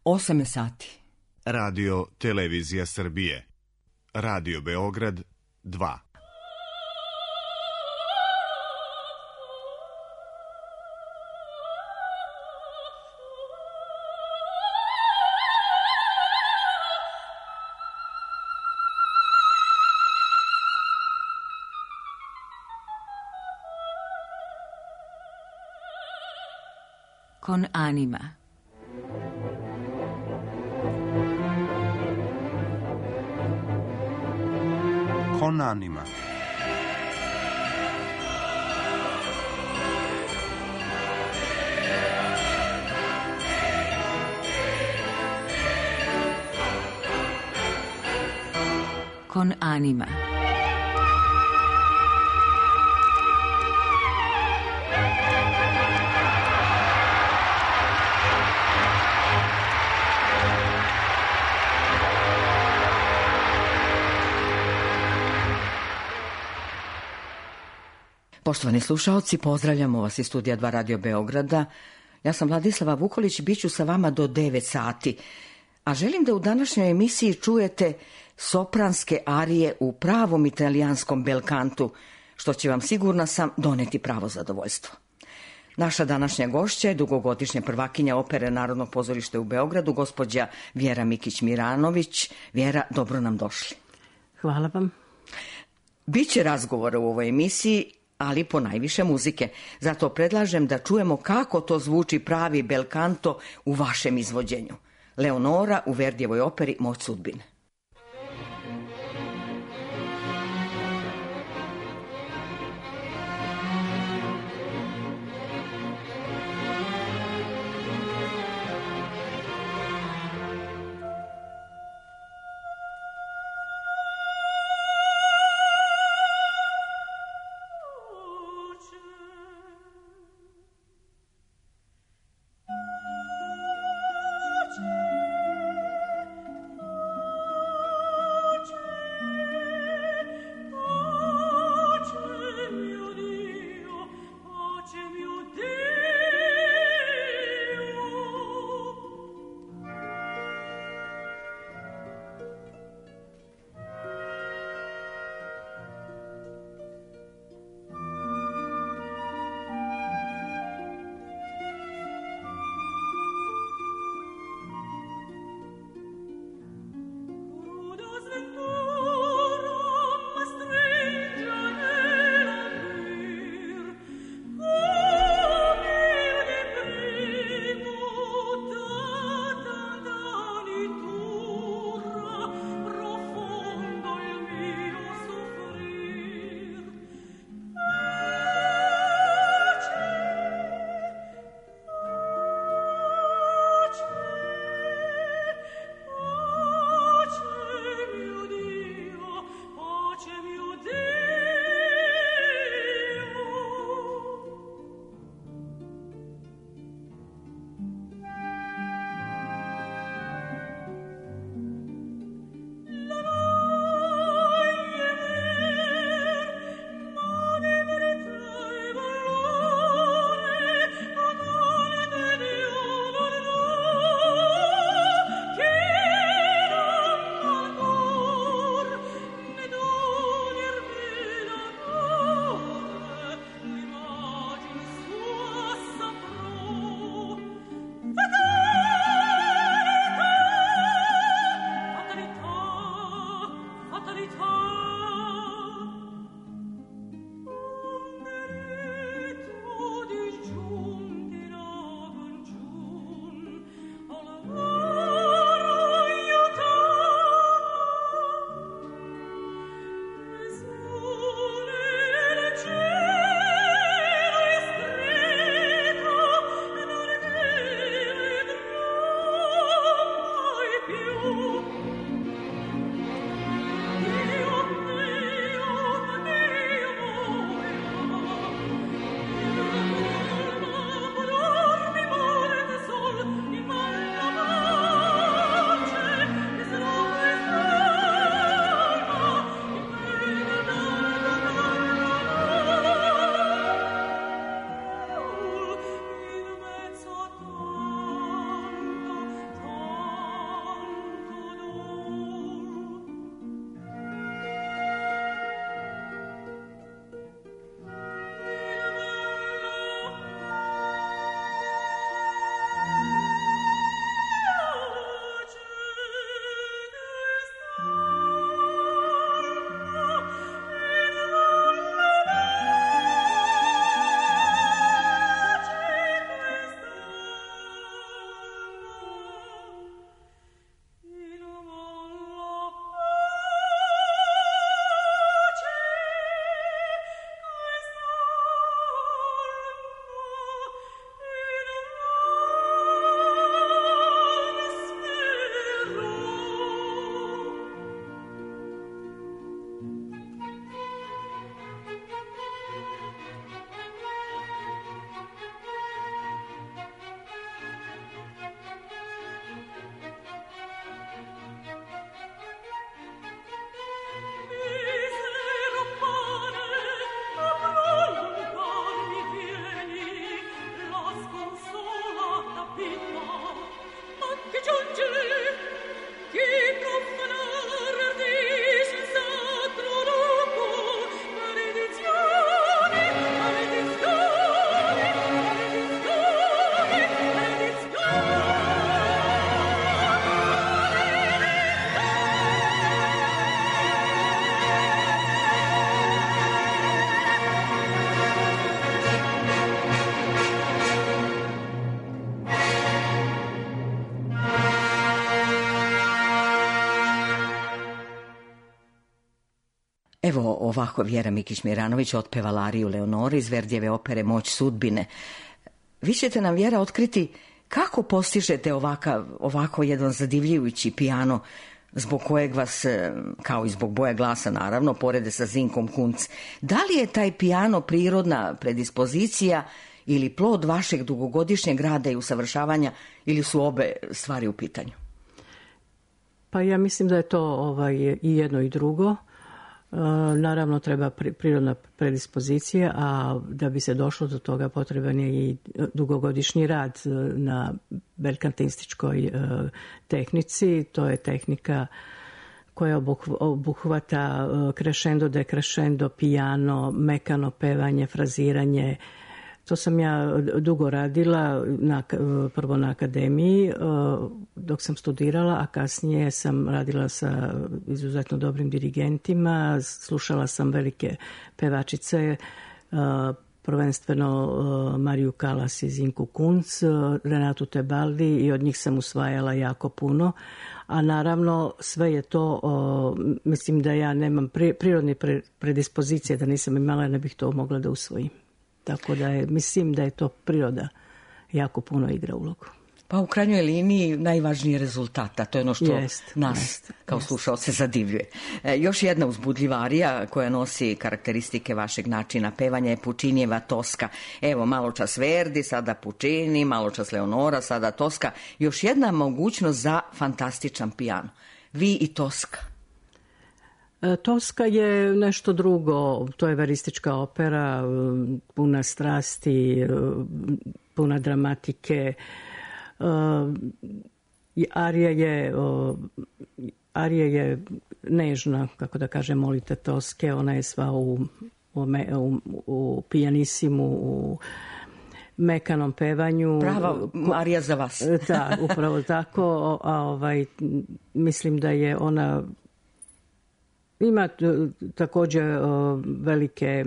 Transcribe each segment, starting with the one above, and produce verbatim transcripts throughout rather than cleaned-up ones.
osam je sati. Radio Televizija Srbije. Radio Beograd dva. Con anima. Con anima. Con anima. Poštovani slušaoci, pozdravljamo vas iz studija dva Radio Beograda. Ja sam Vladislava Vukolić, bit ću sa vama do devet sati. A želim da u današnjoj emisiji čujete sopranske arije u pravom italijanskom belkantu, što će vam, sigurna sam, doneti pravo zadovoljstvo. Naša današnja gošća je dugogodišnja prvakinja opere Narodnog pozorišta u Beogradu, gospođa Vjera Mikić-Miranović. Vjera, dobro nam došli. Hvala vam. Biće razgovora u ovoj emisiji, ali po najviše muzike. Zato predlažem da čujemo kako to zvuči pravi belkanto u vašem izvođenju. Leonora u Verdijevoj operi Moć sudbine. Evo ovako Vjera Mikić-Miranović otpevala ariju Leonore iz Verdijeve opere Moć sudbine. Vi ćete nam, Vjera, otkriti kako postižete ovakav, ovako jedan zadivljujući pijano zbog kojeg vas, kao i zbog boja glasa naravno, porede sa Zinkom Kunc. Da li je taj pijano prirodna predispozicija ili plod vašeg dugogodišnjeg rada i usavršavanja, ili su obe stvari u pitanju? Pa ja mislim da je to ovaj, i jedno i drugo. E, naravno treba pri, prirodna predispozicija, a da bi se došlo do toga potreban je i dugogodišnji rad na belkantističkoj e, tehnici. To je tehnika koja obuhvata krešendo, dekrešendo, pijano, mekano pevanje, fraziranje. To sam ja dugo radila, na, prvo na akademiji dok sam studirala, a kasnije sam radila sa izuzetno dobrim dirigentima, slušala sam velike pevačice, prvenstveno Mariju Kalas i Zinku Kunc, Renatu Tebaldi, i od njih sam usvajala jako puno. A naravno sve je to, mislim da ja nemam prirodne predispozicije, da nisam imala, ne bih to mogla da usvojim. Tako da je, mislim da je to priroda jako puno igra ulogu. Pa u krajnjoj liniji najvažniji je rezultat, a to je ono što jest, nas jest, kao jest. slušaoce zadivljuje. E, još jedna uzbudljiva arija koja nosi karakteristike vašeg načina pevanja je Pučinijeva Toska. Evo, malo čas Verdi, sada Pučini, malo čas Leonora, sada Toska. Još jedna mogućnost za fantastičan pijano. Vi i Toska. Toska je nešto drugo, to je veristička opera, puna strasti, puna dramatike. Arija je, arija je nežna, kako da kažem, molite Toske, ona je sva u, u, u, u pijanisimu, u mekanom pevanju. Prava arija za vas. Da, upravo tako, a ovaj, mislim da je ona... Ima također velike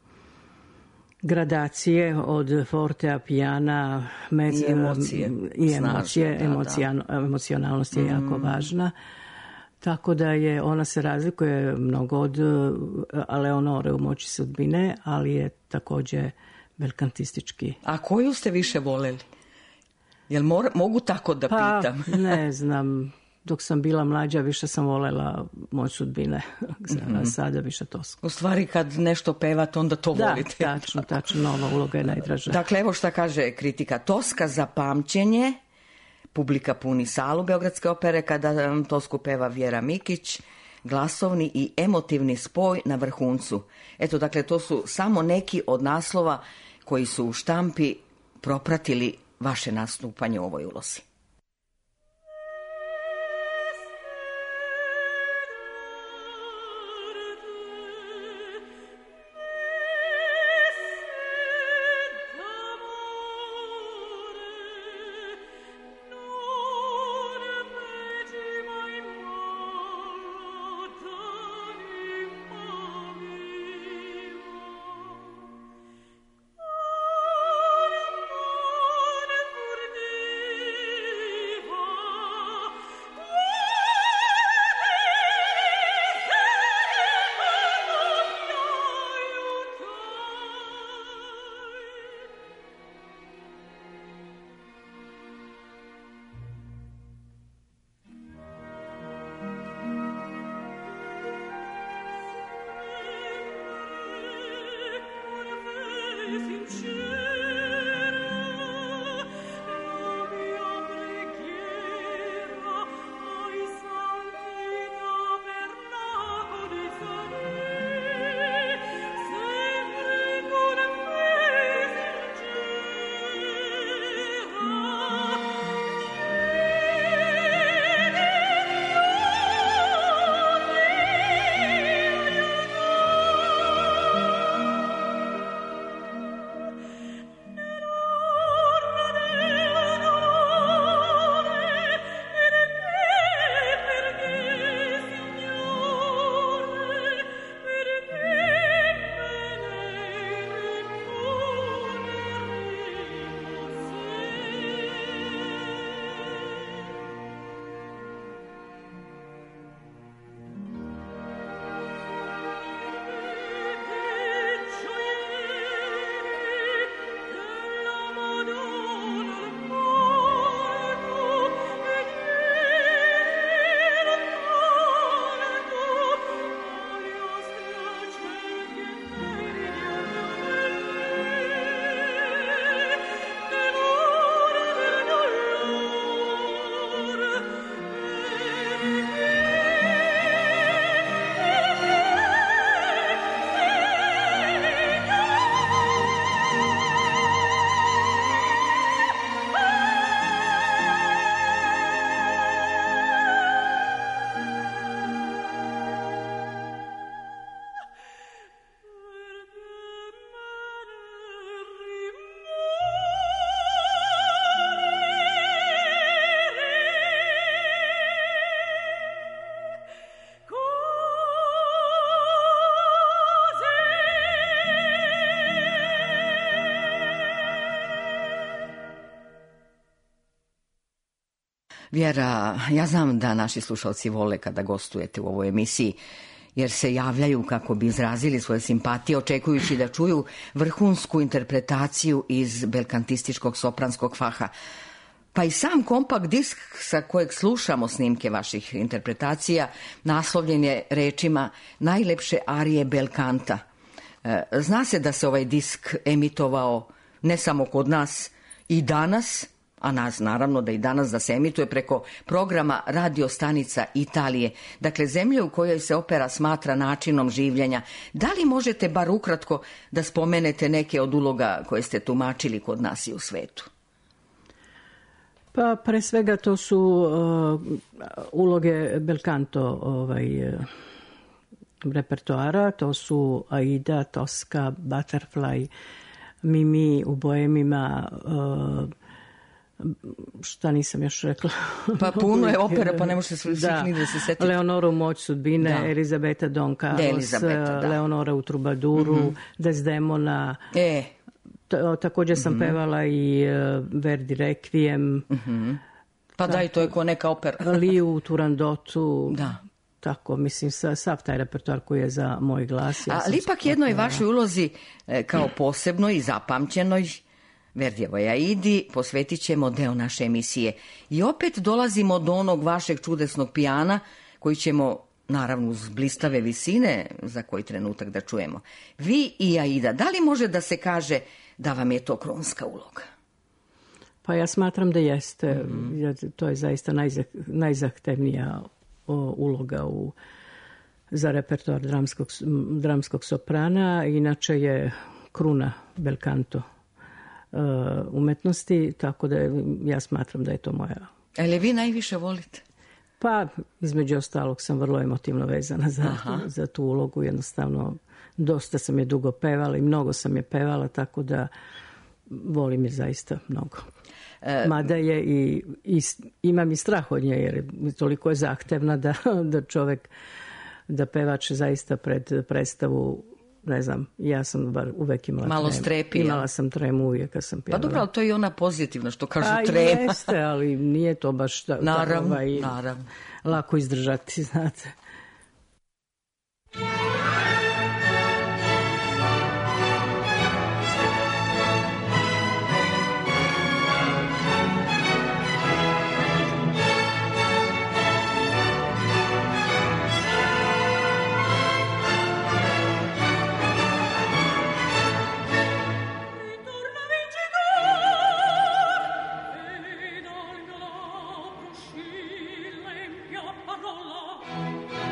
gradacije od fortea, pijana, mez, i emocije. I emocije, snažne, emocija, da, da. Emocionalnost je mm. jako važna. Tako da je, ona se razlikuje mnogo od Leonore u Moći sudbine, ali je također belkantistički. A koju ste više voljeli? Jel mora, mogu tako da pa, pitam? Ne znam. Dok sam bila mlađa, više sam voljela Moć sudbine, a sada više Tosku. U stvari, kad nešto pevate, onda to da, volite. Da, tačno, tačno, nova uloga je najdraža. Dakle, evo šta kaže kritika. Toska za pamćenje, publika puni salu Beogradske opere kada Tosku peva Vjera Mikić, glasovni i emotivni spoj na vrhuncu. Eto, dakle, to su samo neki od naslova koji su u štampi propratili vaše nastupanje u ovoj ulozi. Vjera, ja znam da naši slušalci vole kada gostujete u ovoj emisiji, jer se javljaju kako bi izrazili svoje simpatije, očekujući da čuju vrhunsku interpretaciju iz belkantističkog sopranskog faha. Pa i sam kompakt disk sa kojeg slušamo snimke vaših interpretacija naslovljen je rečima najlepše arije belkanta. Zna se da se ovaj disk emitovao ne samo kod nas i danas, a nas naravno da i danas da se emituje preko programa radio stanica Italije, dakle zemlje u kojoj se opera smatra načinom življenja. Da li možete bar ukratko da spomenete neke od uloga koje ste tumačili kod nas i u svetu? Pa pre svega to su uh, uloge belcanto ovaj, uh, repertoara, to su Aida, Tosca, Butterfly, Mimi u Boemima, uh, šta nisam još rekla? Pa puno je opera, pa ne može se da, ni da se setiti. Leonora u Moć sudbine, da. Elizabeta Don Carlos, Elizabeta, da. Leonora u Trubaduru, mm-hmm. Desdemona. E. T- također sam mm-hmm. pevala i uh, Verdi Requiem. Mm-hmm. Pa da, i to je ko neka opera. Liju u Turandotu. Da. Tako, mislim, sav taj repertoar koji je za moj glas. Ja ali ipak jednoj vašoj ulozi kao posebnoj i zapamćenoj, Verdijevoj Aidi, posvetit ćemo deo naše emisije. I opet dolazimo do onog vašeg čudesnog pijana, koji ćemo, naravno, uz blistave visine, za koji trenutak da čujemo. Vi i Aida, da li može da se kaže da vam je to kronska uloga? Pa ja smatram da jeste. Mm-hmm. To je zaista najzah, najzahtevnija o, uloga u, za repertoar dramskog, dramskog soprana. Inače je kruna belcanto uh, umetnosti, tako da ja smatram da je to moja. Ali vi najviše volite? Pa, između ostalog sam vrlo emotivno vezana za, za tu ulogu. Jednostavno, dosta sam je dugo pevala i mnogo sam je pevala, tako da volim je zaista mnogo. E, Mada je i, i imam i strah od nje, jer toliko je zahtevna da, da čovjek, da pevač zaista pred predstavu, ne znam, ja sam bar uvek imala malo tremu. Strepi, imala ja. sam tremu uvijek kad sam pjevala. Pa dobro, ali to je i ona pozitivna, što kažu A, trema. Jeste, ali nije to baš da, naravno, da, ovaj, naravno. lako izdržati, znate. Parola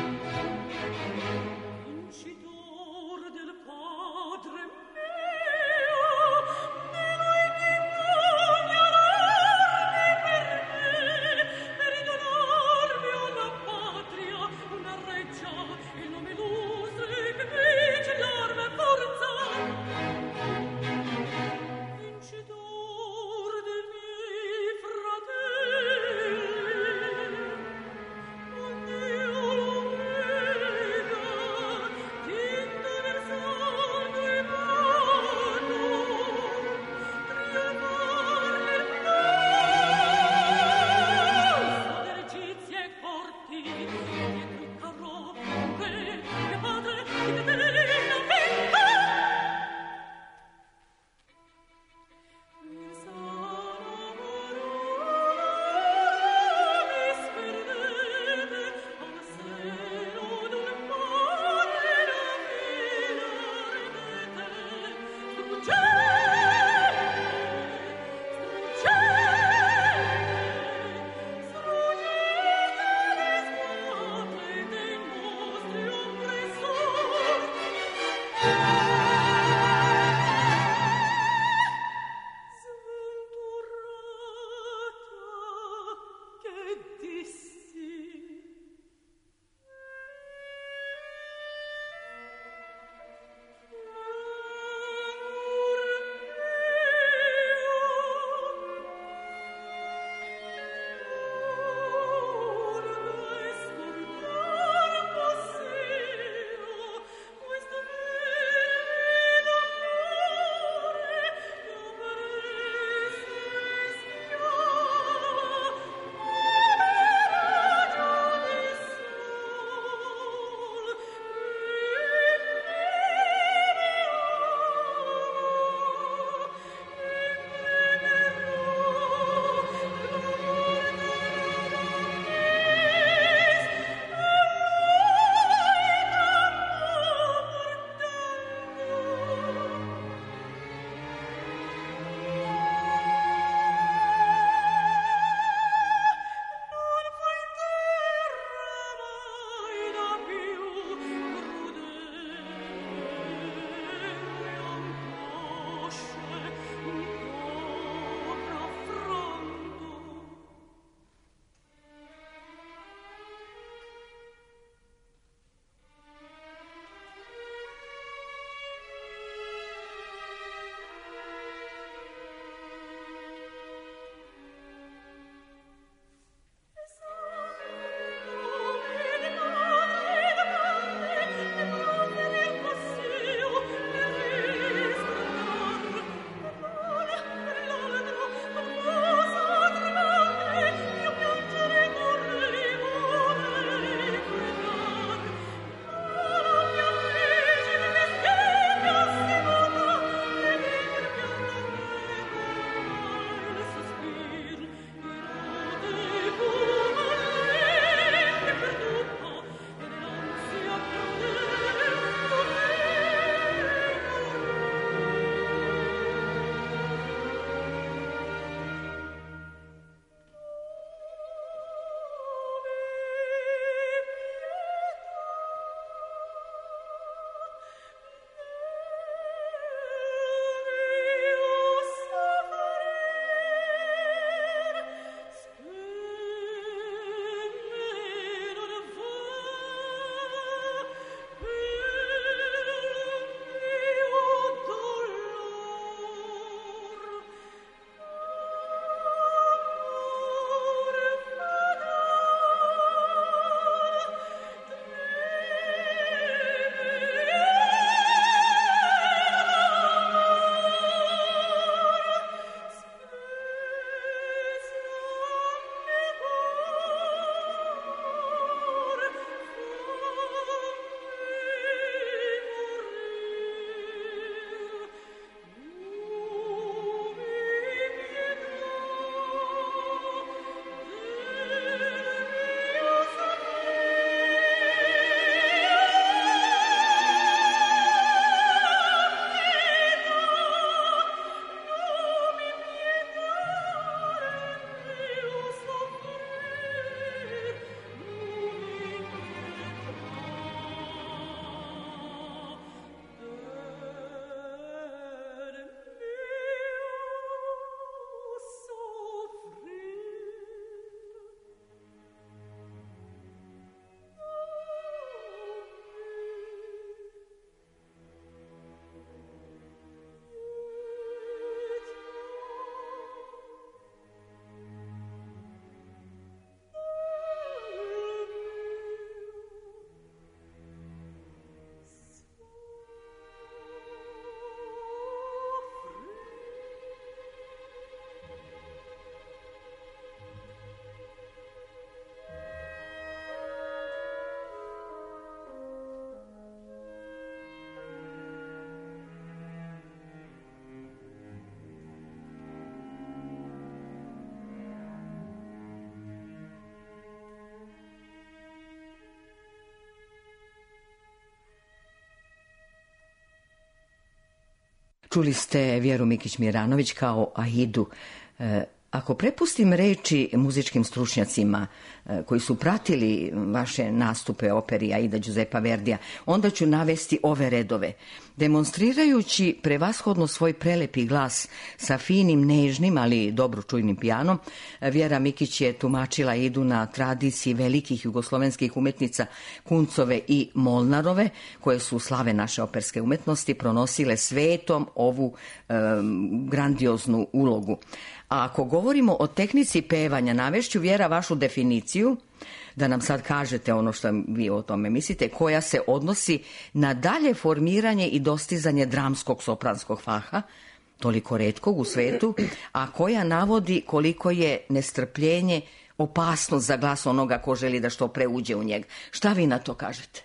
Čuli ste Vjeru Mikić-Miranović kao Aidu. E, ako prepustim reči muzičkim stručnjacima e, koji su pratili vaše nastupe operi Aida Giuseppa Verdija, onda ću navesti ove redove. Demonstrirajući prevashodno svoj prelepi glas sa finim, nežnim, ali dobro čujnim pijanom, Vjera Mikić je tumačila Aidu na tradiciji velikih jugoslovenskih umetnica Kuncove i Molnarove, koje su slave naše operske umetnosti pronosile svetom ovu e, grandioznu ulogu. A ako govorimo o tehnici pevanja, navešću, Vjera, vašu definiciju, da nam sad kažete ono što vi o tome mislite, koja se odnosi na dalje formiranje i dostizanje dramskog sopranskog faha, toliko retkog u svetu, a koja navodi koliko je nestrpljenje opasnost za glas onoga ko želi da što pre uđe u njega. Šta vi na to kažete?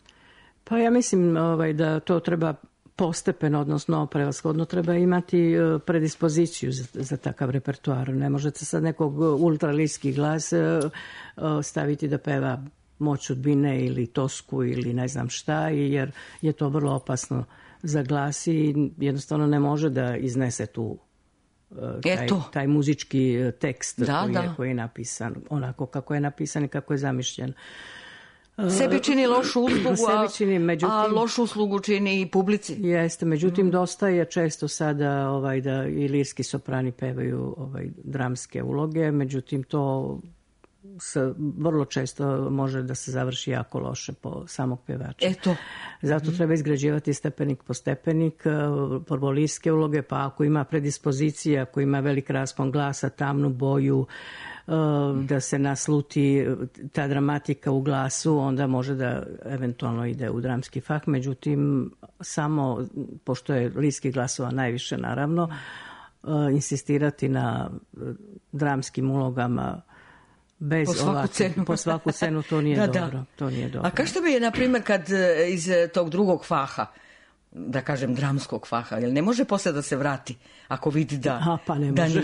Pa ja mislim ovaj, da to treba postepeno, odnosno prevashodno treba imati predispoziciju za, za takav repertoar. Ne možete sad nekog ultraliski glas staviti da peva Moć sudbine ili Tosku ili ne znam šta, jer je to vrlo opasno za glas i jednostavno ne može da iznese tu taj, taj muzički tekst da, koji, da. Je, koji je napisan, onako kako je napisan i kako je zamišljen. Sebi čini lošu uslugu, a, čini, međutim, a lošu uslugu čini i publici. Jeste, međutim, mm. dosta je često sada ovaj, da i lirski soprani pevaju ovaj, dramske uloge, međutim, to se vrlo često može da se završi jako loše po samog pevača. Eto. Zato mm. treba izgrađivati stepenik po stepenik, prvo lirske uloge, pa ako ima predispozicija, ako ima velik raspon glasa, tamnu boju, da se nasluti ta dramatika u glasu, onda može da eventualno ide u dramski fah. Međutim, samo, pošto je lirskih glasova najviše, naravno, insistirati na dramskim ulogama bez po svaku ovakve, cenu. Po svaku cenu, to nije da, dobro. Da. To nije dobro. A kažete mi, na primjer, kad iz tog drugog faha, da kažem dramskog faha, jer ne može posle da se vrati ako vidi da... A, pa ne može.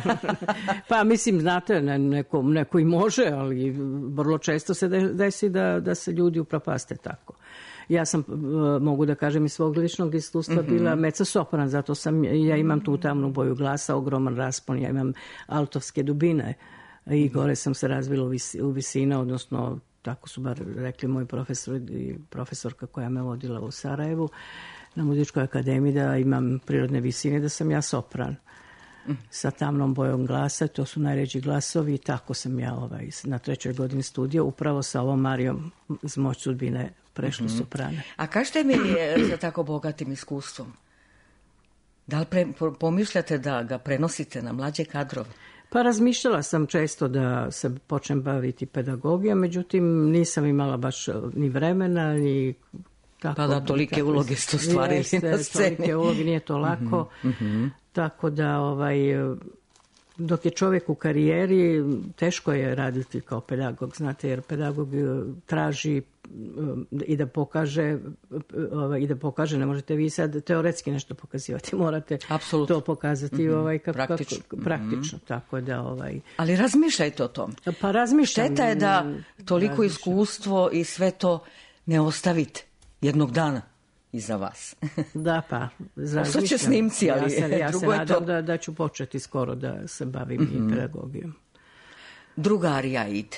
Pa mislim, znate, neko, neko i može, ali vrlo često se desi da, da se ljudi upropaste tako. Ja sam, mogu da kažem, iz svog ličnog iskustva mm-hmm. bila mezzo-sopran, zato sam, ja imam tu tamnu boju glasa, ogroman raspon, ja imam altovske dubine i gore sam se razvila u, vis, u visine, odnosno tako su bar rekli moji profesor i profesorka koja me vodila u Sarajevu na muzičkoj akademiji, da imam prirodne visine, da sam ja sopran sa tamnom bojom glasa, to su najređi glasovi i tako sam ja ovaj, na trećoj godini studija upravo sa ovom Marijom iz Moć sudbine prešla mm-hmm. soprana. A kažete mi sa tako bogatim iskustvom, da li pre, pomišljate da ga prenosite na mlađe kadrove? Pa razmišljala sam često da se počnem baviti pedagogijom, međutim nisam imala baš ni vremena, ni tako. Pa da, tolike tako, uloge ste ostvarili jeste, na sceni. Tolike uloge, nije to lako. Mm-hmm. Tako da, ovaj, dok je čovjek u karijeri, teško je raditi kao pedagog, znate, jer pedagog traži i da pokaže ovaj, i da pokaže, ne možete vi sad teoretski nešto pokazivati, morate Apsolutno. To pokazati mm-hmm. ovaj, kako, praktično, kako, praktično mm-hmm. tako da ovaj... Ali razmišljajte o tom. Pa razmišljam. Šteta je da toliko razmišljam. Iskustvo i sve to ne ostavite jednog dana iza vas. Da, pa razmišljam. Ostaće snimci, ali ja se, ja drugo se je to. nadam da, da ću početi skoro da se bavim mm-hmm. i pedagogijom. Druga arija ide.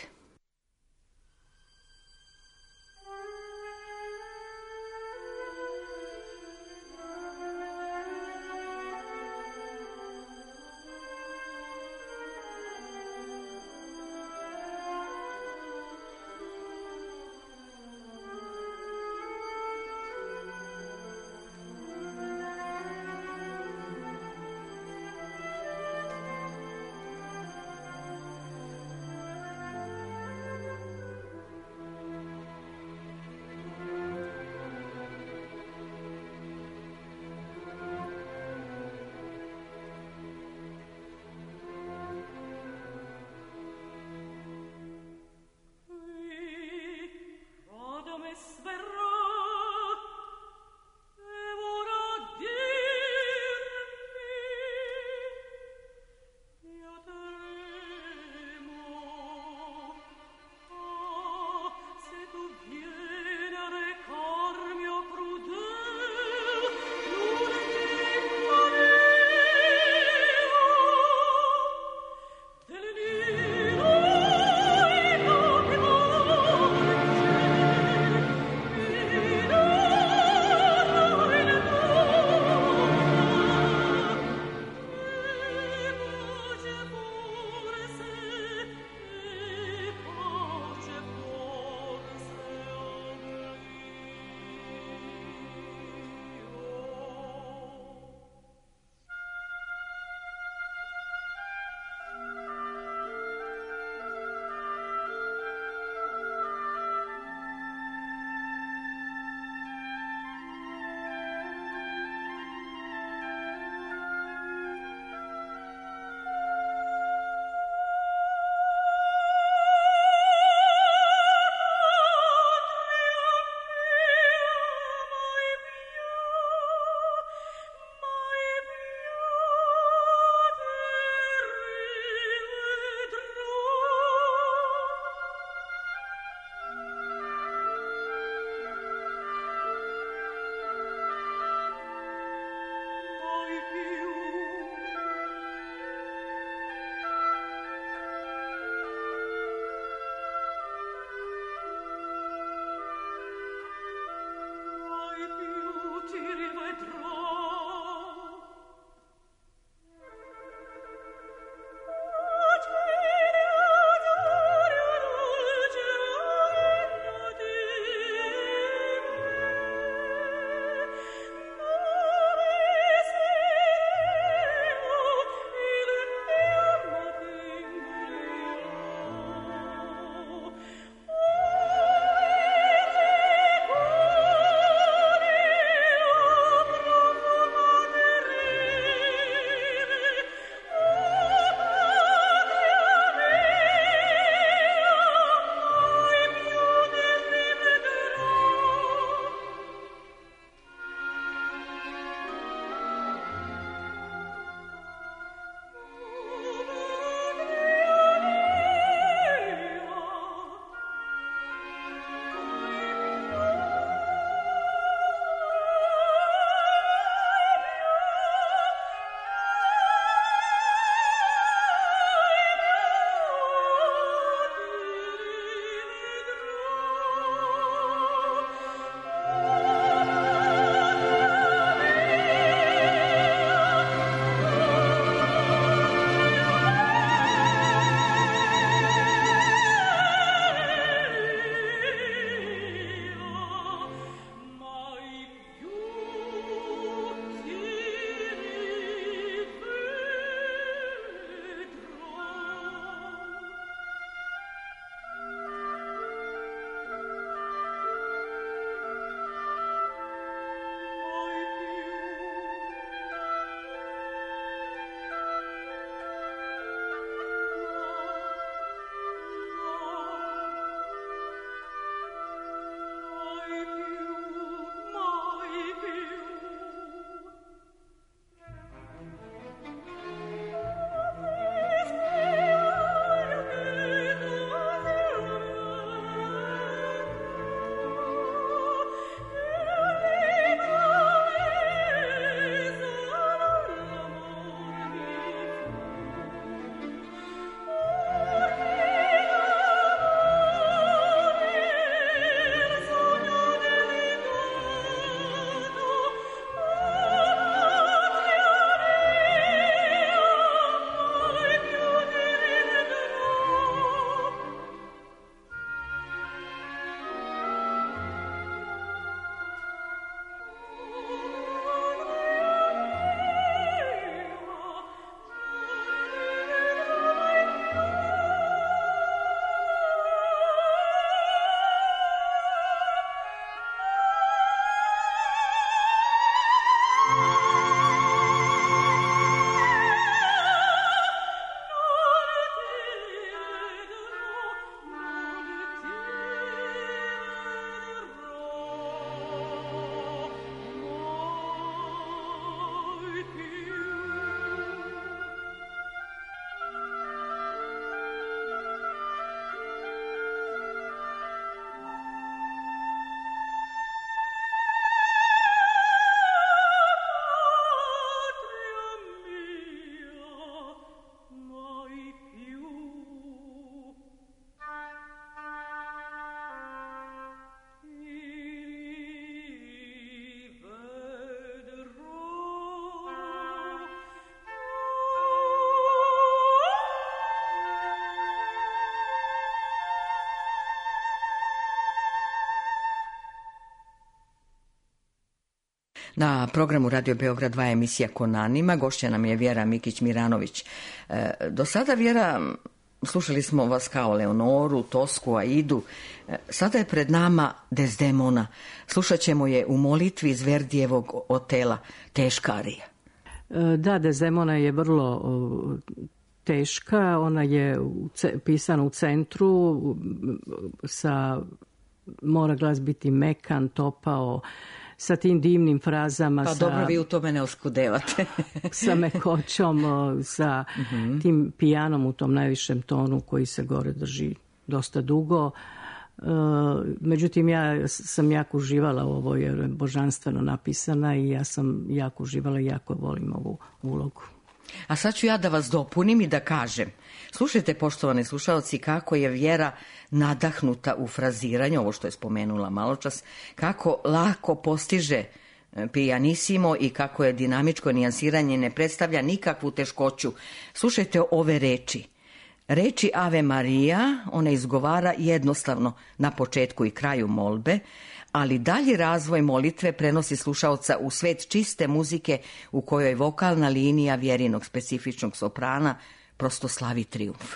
Na programu Radio Beograd dva emisija Konanima, gošća nam je Vjera Mikić-Miranović. E, do sada, Vjera, slušali smo vas kao Leonoru, Tosku, Aidu. E, sada je pred nama Desdemona. Slušat ćemo je u molitvi iz Verdijevog Otela, teška arija. E, da, Desdemona je vrlo o, teška. Ona je u, pisana u centru sa... Mora glas biti mekan, topao, sa tim divnim frazama. Pa sa, dobro, vi u tome ne oskudevate. sa mekoćom, sa uh-huh. tim pijanom u tom najvišem tonu koji se gore drži dosta dugo. E, međutim, ja sam jako uživala u ovoj, jer je božanstveno napisana i ja sam jako uživala i jako volim ovu ulogu. A sad ću ja da vas dopunim i da kažem. Slušajte, poštovani slušalci, kako je Vjera nadahnuta u fraziranju, ovo što je spomenula maločas, kako lako postiže pijanissimo i kako je dinamičko nijansiranje ne predstavlja nikakvu teškoću. Slušajte ove reči. Reči Ave Marija, ona izgovara jednostavno na početku i kraju molbe, ali dalji razvoj molitve prenosi slušaoca u svet čiste muzike u kojoj vokalna linija Vjerinog specifičnog soprana prosto slavi trijumf.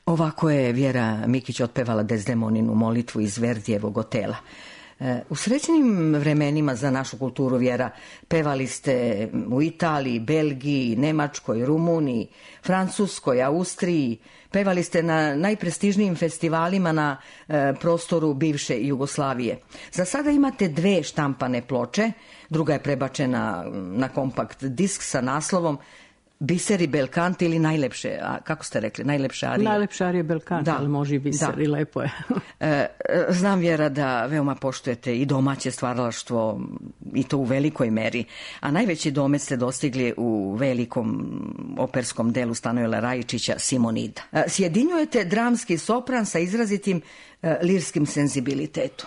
Ovako je Vjera Mikić otpevala Dezdemoninu molitvu iz Verdijevog Otela. U srećnim vremenima za našu kulturu, Vjera, pevali ste u Italiji, Belgiji, Nemačkoj, Rumuniji, Francuskoj, Austriji, pevali ste na najprestižnijim festivalima na e, prostoru bivše Jugoslavije. Za sada imate dve štampane ploče, druga je prebačena na kompakt disk sa naslovom Biseri Belkanti ili najlepše, a kako ste rekli, najlepše arije? Najlepše arije Belkanti, ali može i biseri, da. Lepo je. e, znam, Vjera, da veoma poštujete i domaće stvaralaštvo, i to u velikoj meri, a najveći domet ste dostigli u velikom operskom delu Stanojela Rajičića, Simonida. E, sjedinjujete dramski sopran sa izrazitim e, lirskim senzibilitetom.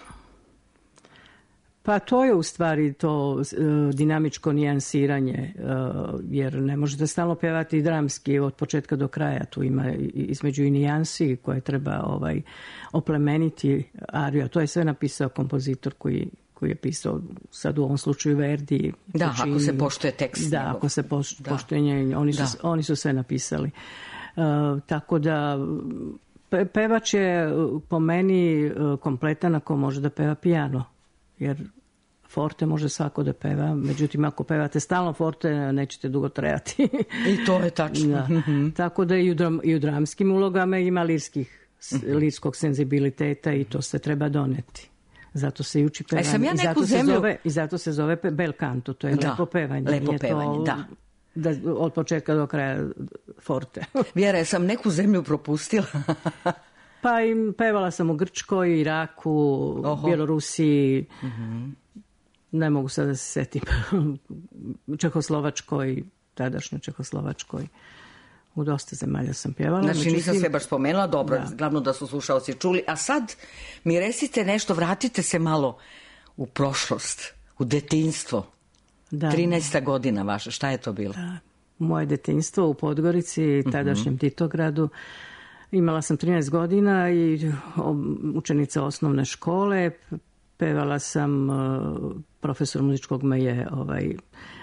Pa to je u stvari to uh, dinamičko nijansiranje, uh, jer ne možete stalno pjevati dramski od početka do kraja. Tu ima između i nijansi koje treba ovaj, oplemeniti ariju. To je sve napisao kompozitor koji, koji je pisao sad u ovom slučaju Verdi. Da, Puccini. Ako se poštuje tekst. Da, ako se poš, da. poštuje nje, oni su, oni su sve napisali. Uh, tako da pevač je po meni kompletan ako može da peva pijano. Jer forte može svako da peva, međutim ako pevate stalno forte nećete dugo trajati. I to je tačno. Da. Tako da i u, dram, i u dramskim ulogama ima lirskih, lirskog senzibiliteta i to se treba doneti. Zato se i uči pevanje. Sam ja I, zato zemlju... se zove, I zato se zove bel canto, to je da, lepo pevanje. Lepo pevanje, to, da. da. Od početka do kraja forte. Vjera, ja sam neku zemlju propustila. Pa im pevala sam u Grčkoj, Iraku, Oho. Bjelorusiji, uh-huh. ne mogu sad da se setim, Čehoslovačkoj, tadašnjoj Čehoslovačkoj. U dosta zemalja sam pjevala. Znači međutim, nisam sve baš spomenula, dobro, da. Glavno da su slušaoci čuli. A sad mi recite nešto, vratite se malo u prošlost, u detinjstvo. Da. trinaesta godina vaša, šta je to bilo? Da. Moje detinjstvo u Podgorici, tadašnjem uh-huh. Titogradu. Imala sam trinaest godina i učenica osnovne škole. Pevala sam, profesor muzičkog me je ovaj,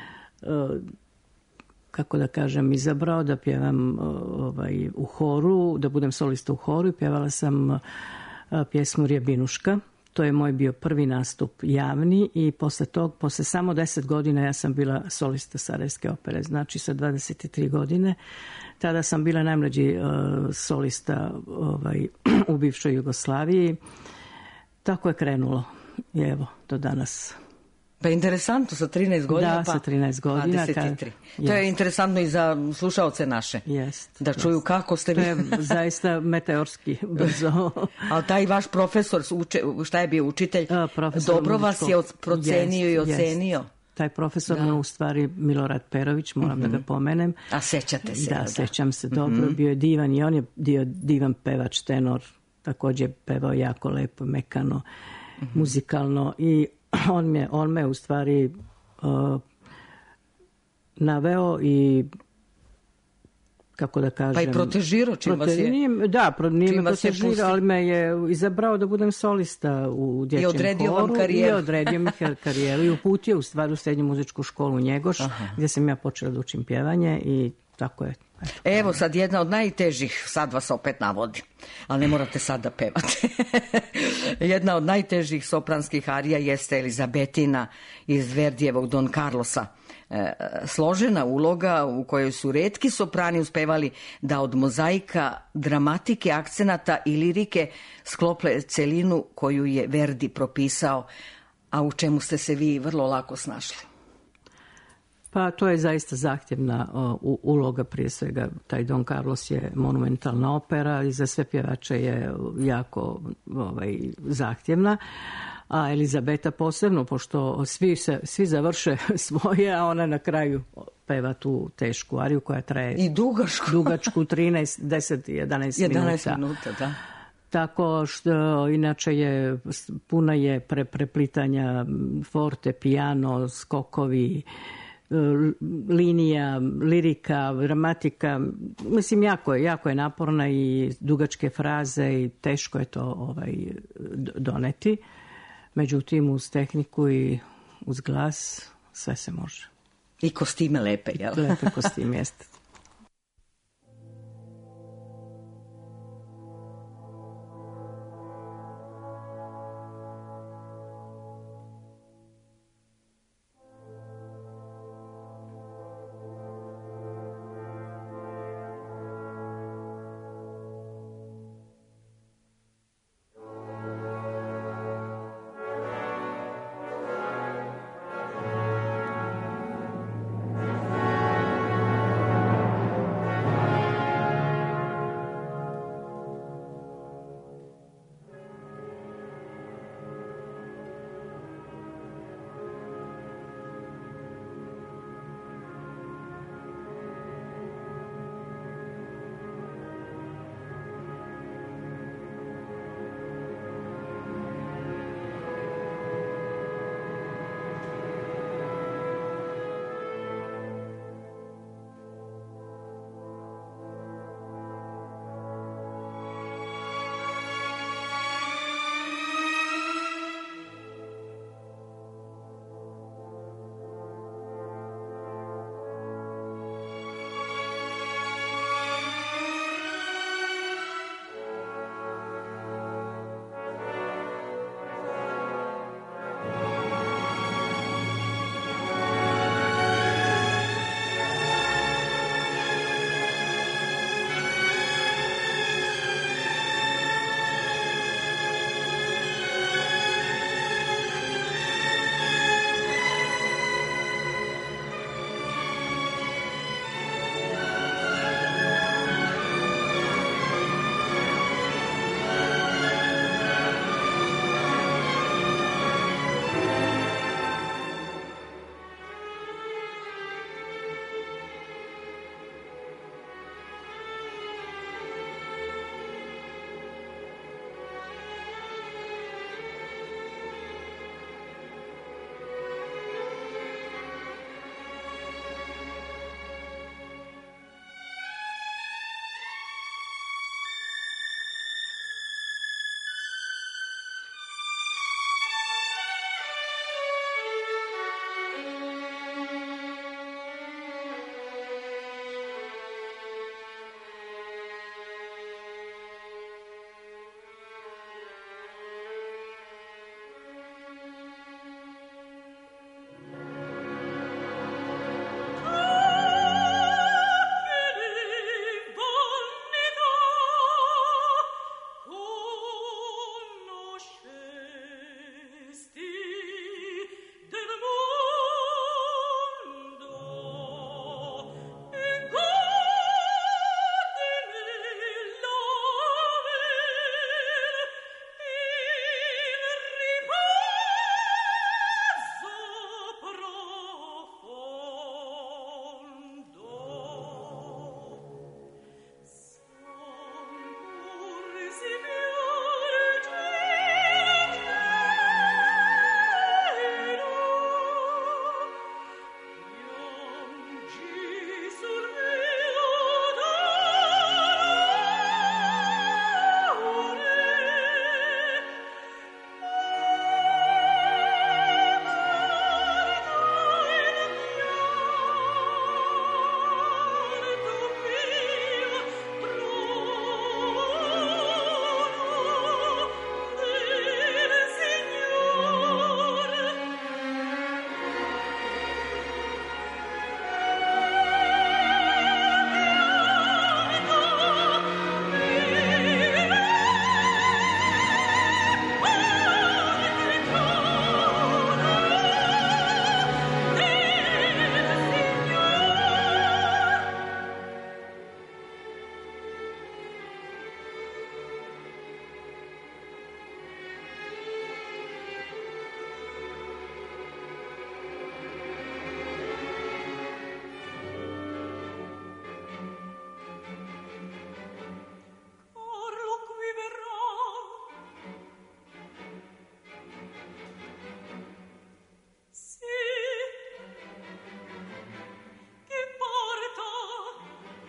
kako da kažem, izabrao da pjevam ovaj, u horu, da budem solista u horu i pjevala sam pjesmu Rjebinuška. To je moj bio prvi nastup javni i posle tog, posle samo deset godina ja sam bila solista Sarajevske opere, znači sa dvadeset tri godine. Tada sam bila najmlađi uh, solista ovaj, u bivšoj Jugoslaviji. Tako je krenulo i evo do danas. Pa interesantno, sa trinaest godina da, pa sa trinaest godina, dvadeset tri. Kad... To je interesantno i za slušaoce naše. Jest, da čuju jest. Kako ste vi. To je zaista meteorski brzo. Ali taj vaš profesor, uče, šta je bio učitelj, A, profesor dobro vas je procenio jest, i ocenio. Jest. Taj profesor me u stvari Milorad Perović, moram mm-hmm. da ga pomenem. A sećate se? Da, da. sećam se dobro. Mm-hmm. Bio je divan i on je bio divan pevač, tenor. Također je pevao jako lepo, mekano, mm-hmm. muzikalno i on me, on me u stvari uh, naveo i kako da kažem... Pa i protežirao čim prote, vas je... Nije, da, pro, nije me protežirao, ali me je izabrao da budem solista u dječjem horu. I odredio vam karijeru. I odredio mi karijeru. I uputio u stvari u srednju muzičku školu u Njegoš, Aha. gdje sam ja počela da učim pjevanje i tako je. Eto, Evo sad jedna od najtežih, sad vas opet navodi, ali ne morate sad da pevate. Jedna od najtežih sopranskih arija jeste Elizabetina iz Verdijevog Don Carlosa. E, složena uloga u kojoj su retki soprani uspevali da od mozaika dramatike, akcenata i lirike sklople celinu koju je Verdi propisao, a u čemu ste se vi vrlo lako snašli. Pa to je zaista zahtjevna uh, uloga, prije svega taj Don Carlos je monumentalna opera i za sve pjevače je jako ovaj, zahtjevna, a Elizabeta posebno, pošto svi, se, svi završe svoje, a ona na kraju peva tu tešku ariju koja traje i dugačku, dugačku trinaest, deset, jedanaest minuta. minuta, da. Tako što inače je puna je pre, preplitanja forte, piano, skokovi, linija, lirika, dramatika, mislim jako je, jako je naporna i dugačke fraze i teško je to ovaj, doneti. Međutim, uz tehniku i uz glas sve se može. I kostime lepe, jel? Lepe kostime, jeste.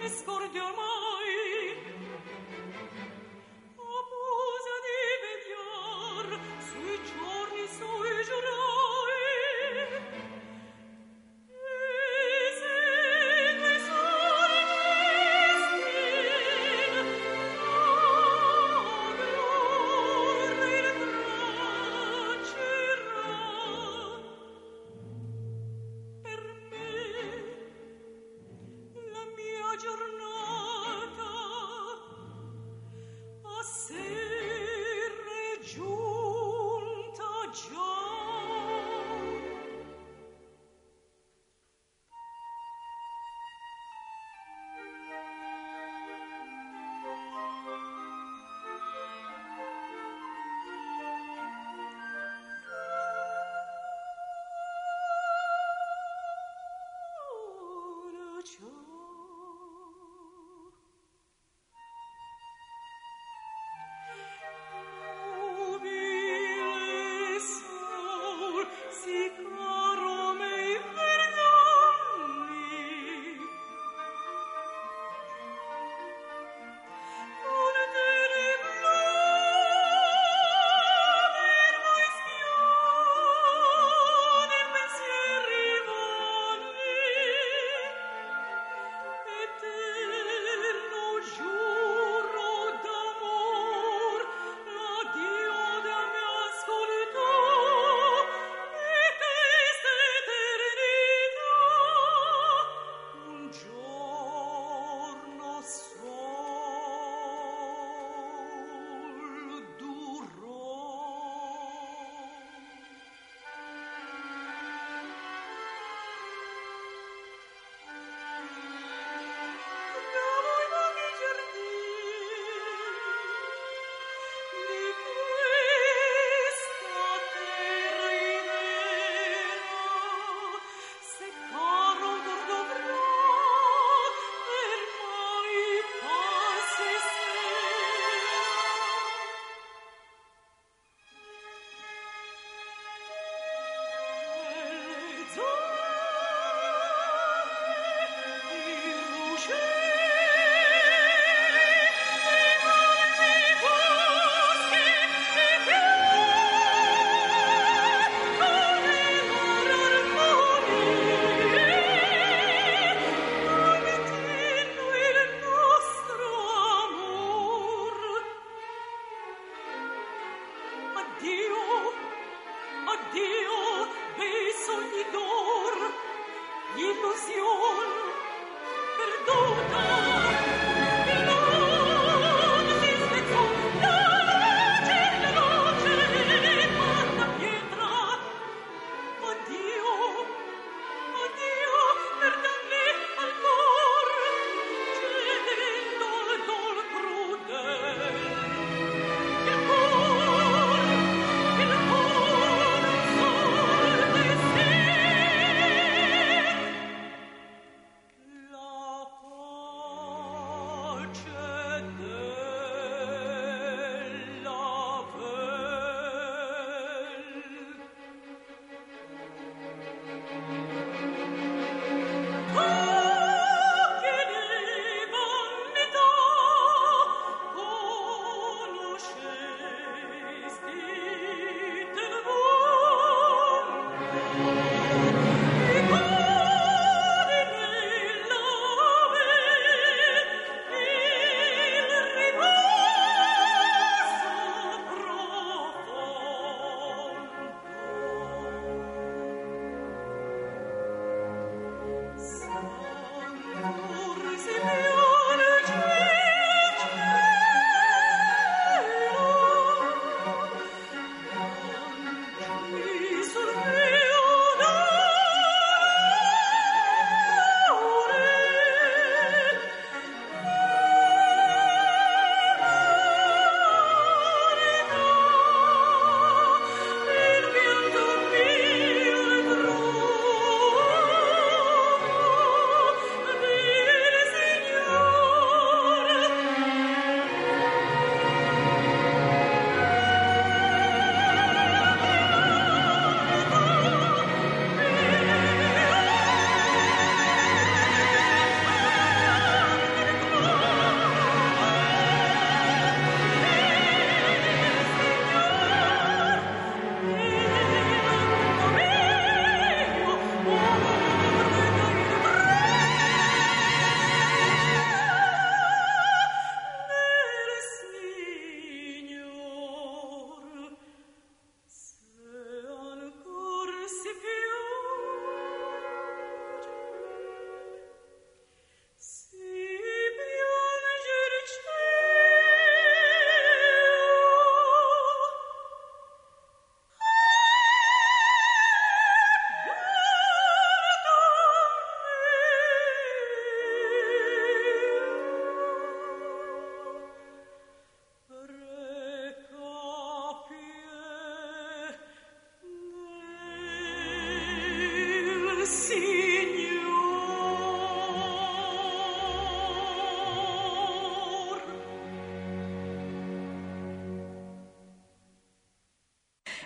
giornata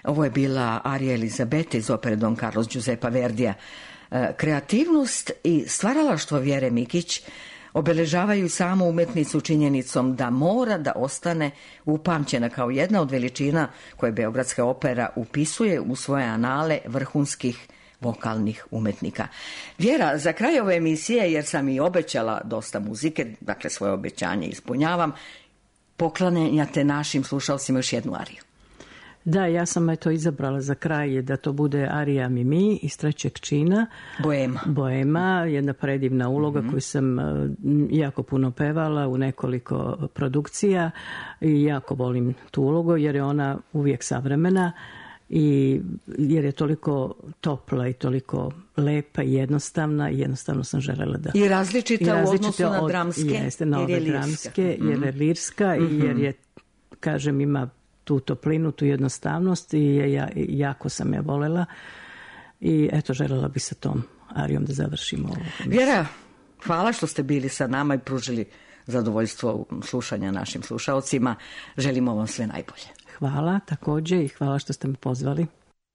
Ovo je bila arija Elizabete iz opere Don Carlos Giuseppa Verdija. Kreativnost i stvaralaštvo Vjere Mikić obeležavaju samu umetnicu činjenicom da mora da ostane upamćena kao jedna od veličina koje Beogradska opera upisuje u svoje anale vrhunskih vokalnih umetnika. Vjera, za kraj ove emisije, jer sam i obećala dosta muzike, dakle svoje obećanje ispunjavam, poklanjate našim slušalcima još jednu ariju. Da, ja sam eto izabrala za kraj da to bude arija Mimi iz trećeg čina. Boema. Boema, jedna predivna uloga mm-hmm. koju sam jako puno pevala u nekoliko produkcija i jako volim tu ulogu jer je ona uvijek savremena i jer je toliko topla i toliko lepa i jednostavna i jednostavno sam želela da... I različita, i različita u odnosu od, na dramske, jeste, na jer je ove dramske, jer je lirska mm-hmm. i jer je, kažem, ima tu toplinu, tu jednostavnost i ja, jako sam je volela i eto, željela bi sa tom arijom da završimo ovo. Vjera, hvala što ste bili sa nama i pružili zadovoljstvo slušanja našim slušaocima. Želimo vam sve najbolje. Hvala također i hvala što ste me pozvali.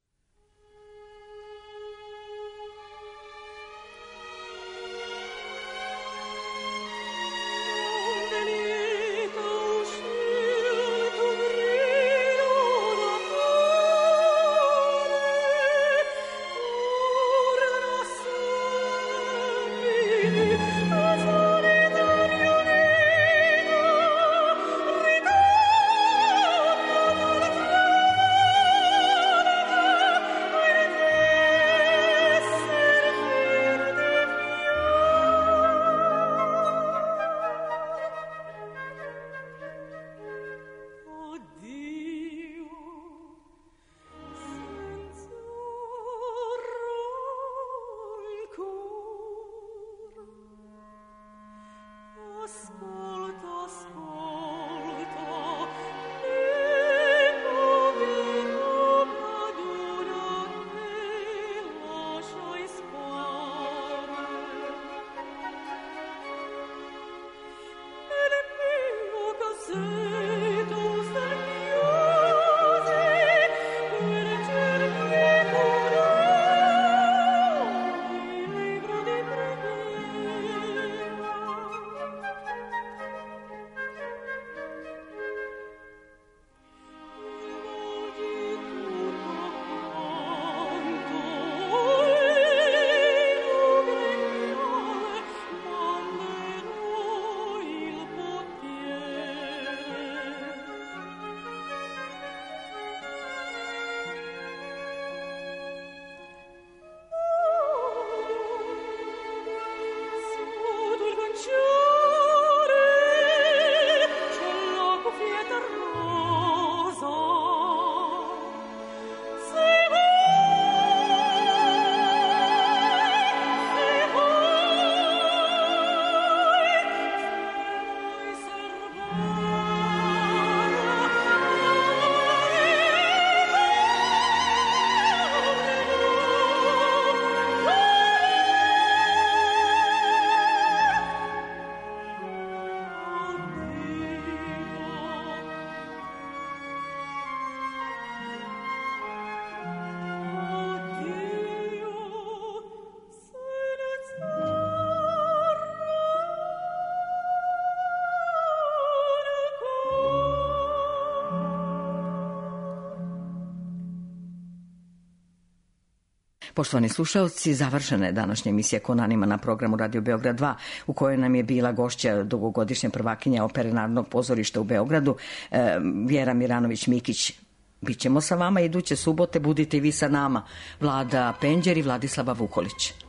Poštovani slušalci, završena je današnja emisija Konanima na programu Radio Beograd dva, u kojoj nam je bila gošća dugogodišnja prvakinja Opere Narodnog pozorišta u Beogradu, Vjera Miranović-Mikić. Bićemo sa vama iduće subote, budite i vi sa nama. Vlada Penđer i Vladislava Vukolić.